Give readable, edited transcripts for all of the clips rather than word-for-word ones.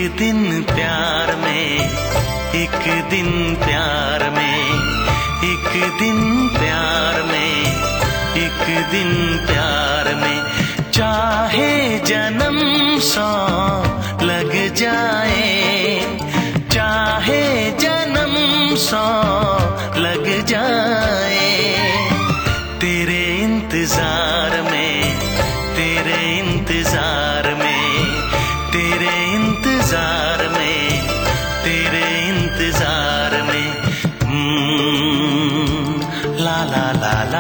दिन प्यार में, एक दिन प्यार में, एक दिन प्यार में, एक दिन प्यार में, चाहे जन्म 100 लग जाए, चाहे जन्म 100 लग जाए, तेरे इंतजार में, तेरे इंतजार में, तेरे इंतजार में, तेरे इंतजार में, ला ला ला ला,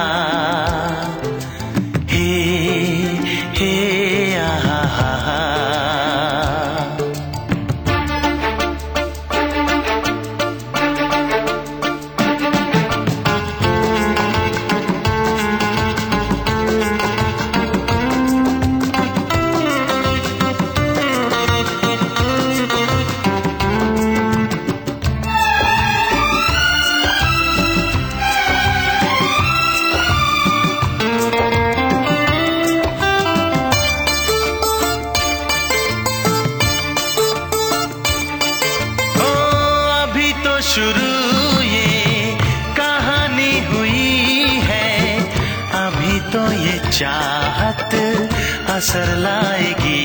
हे आहा हा हा। शुरू ये कहानी हुई है, अभी तो ये चाहत असर लाएगी।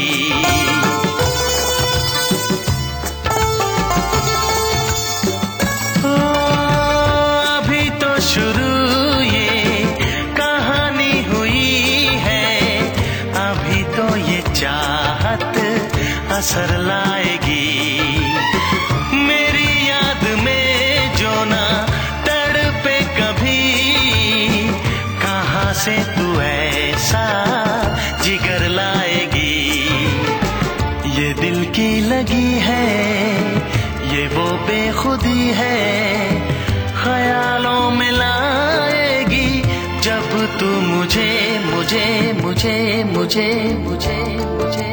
अभी तो शुरू ये कहानी हुई है, अभी तो ये चाहत असर लाएगी। से तू ऐसा जिगर लाएगी, ये दिल की लगी है, ये वो बेखुदी है, ख्यालों में लाएगी जब तू मुझे मुझे मुझे मुझे मुझे मुझे।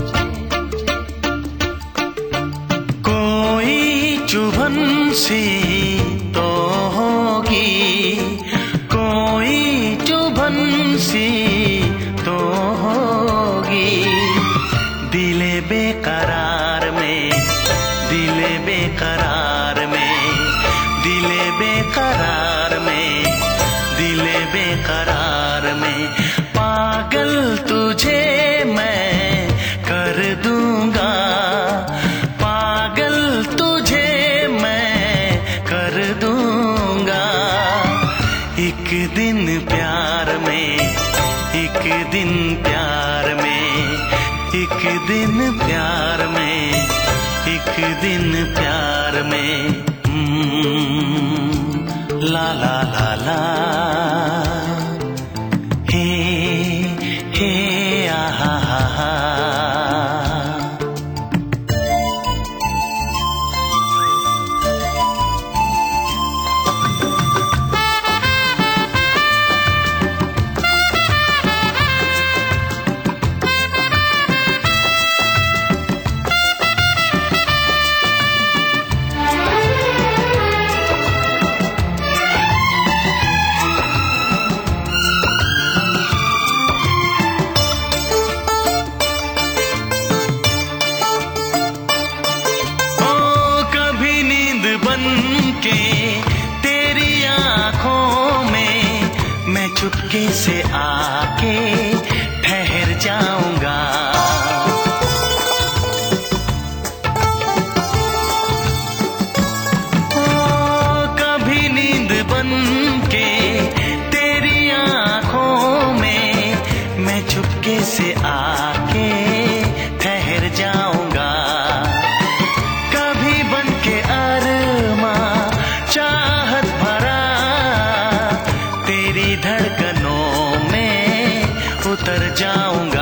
कोई चुभन सी तो होगी, कोई चुभन सी तो होगी, दिले बेकरार में, दिले बेकरार में, दिले बेकरार में, दिले बेकरार में, पागल तुझे मैं कर दूंगा, पागल तुझे मैं कर दूंगा। एक दिन प्यार में, एक दिन प्यार में, एक दिन प्यार में, एक दिन प्यार में, ला ला ला ला, हे आहा हा हा। तेरी आँखों में मैं चुपके से आके ठहर जाऊंगा, कभी नींद बन के तेरी आँखों में मैं चुपके से आके ठहर जाऊंगा, कभी बन के अरमा चाहत भरा तेरी धड़कनों में उतर जाऊंगा।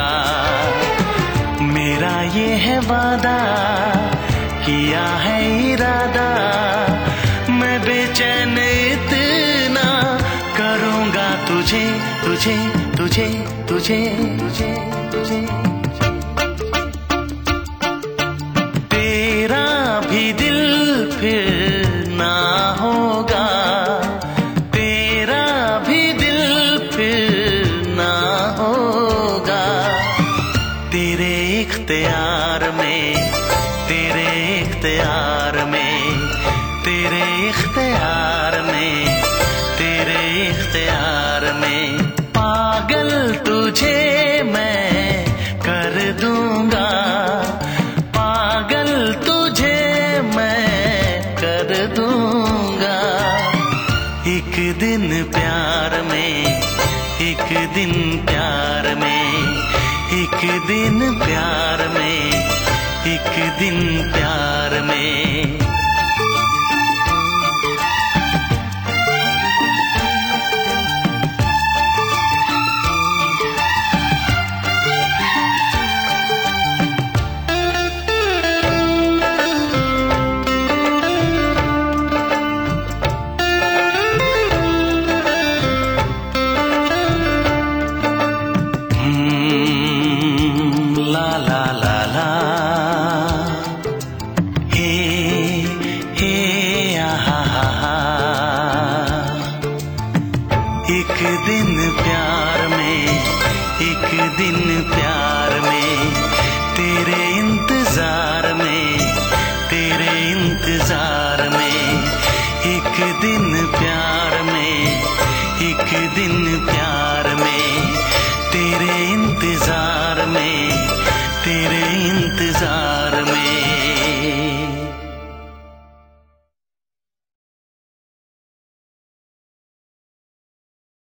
मेरा ये है वादा, किया है इरादा, मैं बेचैन इतना करूंगा तुझे तुझे तुझे तुझे तुझे तुझे। तेरा भी दिल फिर ना होगा, तेरा भी दिल फिर ना होगा, तेरे इख्तियार में, प्यार में। पागल तुझे मैं कर दूंगा, पागल तुझे मैं कर दूंगा। एक दिन प्यार में, एक दिन प्यार में, एक दिन प्यार में, एक दिन प्यार में। ला ला ला ला, हे आहा हा हा। एक दिन प्यार में, एक दिन प्यार में, तेरे इंतजार में, तेरे इंतजार में। एक दिन प्यार में, एक दिन प्यार में, तेरे इंतजार में, तेरे इंतजार